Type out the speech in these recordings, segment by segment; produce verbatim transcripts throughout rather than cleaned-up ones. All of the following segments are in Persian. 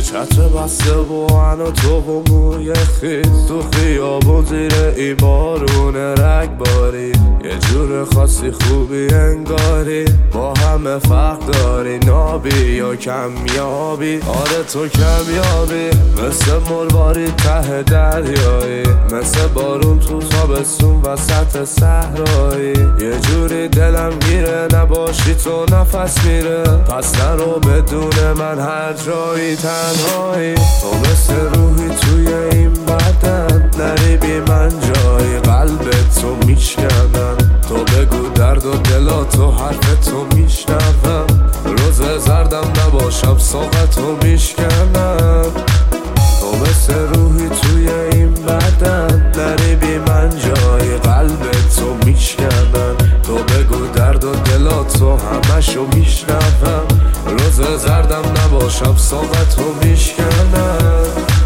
یه چتر بسته و من و تو و موی خیز تو خیابون زیر ای بارون رگباری، یه جور خاصی خوبی انگاری با همه فرق داری، نابی یا کمیابی. آره تو کمیابی، مثل مرواری ته دریایی، مثل بارون تو تابستون وسط صحرایی. یه جوری دلم گیره نباشی تو نفس میره، پس نرو بدون من هر جایی تنهایی. تو مثل روحی توی این بدن، نری بی من جایی قلب تو میشکنم. تو بگو درد و دلاتو حرف تو میشنوم، روز زردم نباشم ساقتو میشکنم. تو مثل روحی توی این بدن، نری بی من جایی قلب تو میشکنم. تو بگو درد و دلاتو همشو میشنوم، روز زردم نباشم ساقتو میشکنم.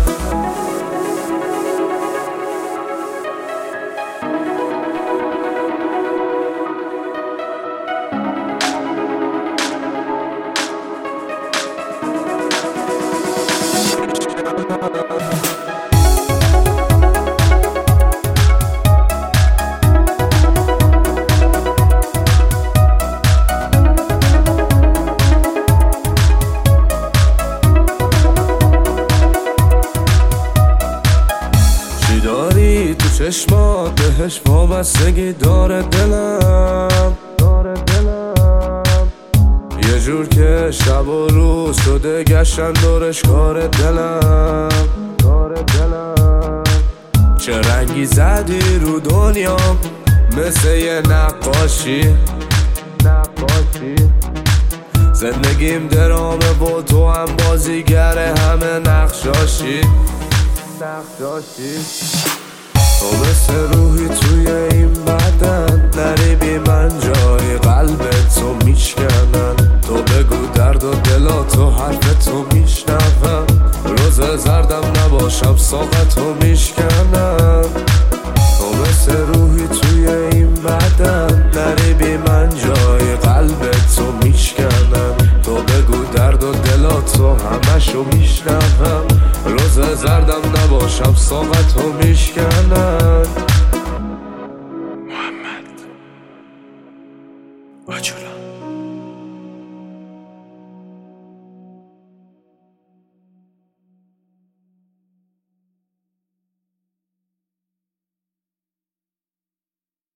داری تو چشمات بهش وابستگی داره دلم، داره دلم. یه جور که شب و روز شده گشتن دورش کار دلم، کار دلم. چه رنگی زدی رو دنیام مثل یه نقاشی، نقاشی. زندگیم درامه و تو هم بازیگر همه نقشاشی، نقشاشی. تو مثل روحی توی این بدن، نری بی من جایی قلب تو میشکنن. تو بگو درد و دلاتو حرف تو میشنوم، روز زردم نباشم ساقتو میشکنم. تو مثل روحی توی این بدن، نری بی من جایی قلب تو میشکنن. تو بگو درد و دلاتو همشو میشنوم، روز زردم نباشم ساقتو میشکنن. محمد آجولا